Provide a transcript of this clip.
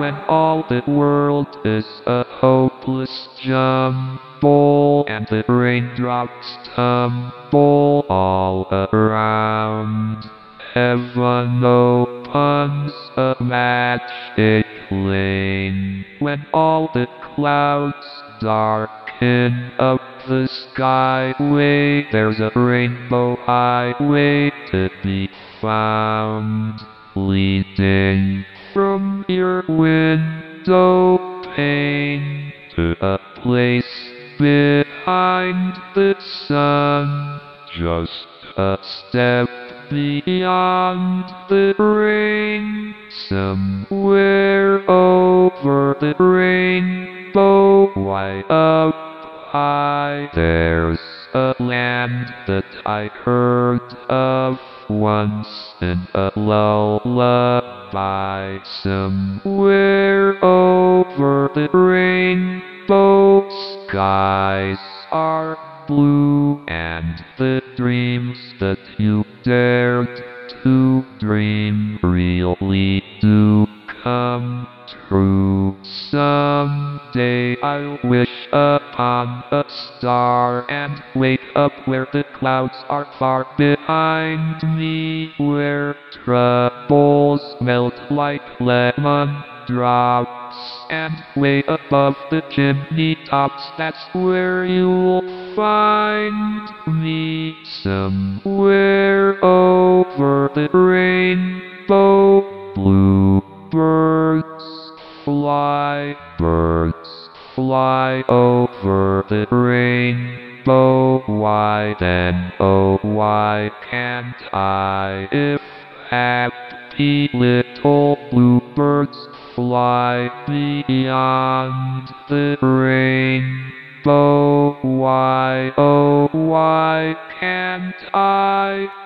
when all the world is a hopeless jumble, and the raindrops tumble all around. Heaven opens a magic lane, when all the clouds darken up the skyway. There's a rainbow highway to be found, leading from your window pane to a place behind the sun, just a step beyond the rain. Somewhere over the rainbow, way up high, there's a land that I heard of once in a lullaby. Somewhere over the rainbow, skies are blue, and the dreams that you dared to dream really do come true. Someday I'll wish upon a star and wake up where the clouds are far behind me, where troubles melt like lemon drops, and way above the chimney tops, that's where you'll find me. Somewhere over the rainbow, bluebirds fly, birds fly over the rainbow. Why then, oh why can't I? If happy little bluebirds fly beyond the rainbow, why, oh why can't I?